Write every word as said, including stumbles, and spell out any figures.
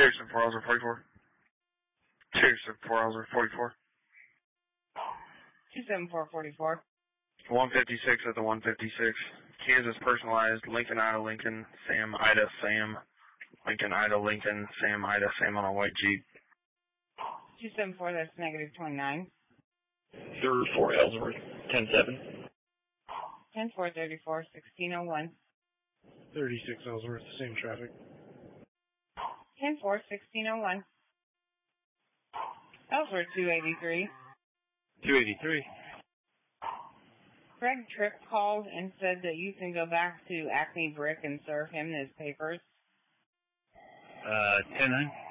Jason, four Ellsworth forty-four. Jason, four Ellsworth forty-four. two seven four forty-four. one fifty-six at the one fifty-six. Kansas personalized. Lincoln, Ida, Lincoln. Sam, Ida, Sam. Lincoln, Ida, Lincoln. Sam, Ida, Sam on a white Jeep. two seven four, that's negative twenty-nine. Third four Ellsworth, ten seven. ten four thirty-four, sixteen oh one. thirty-six Ellsworth, same traffic. ten four, sixteen oh one. Ellsworth two eighty-three. two eighty-three. Craig Tripp called and said that you can go back to Acme Brick and serve him his papers. Uh, ten nine.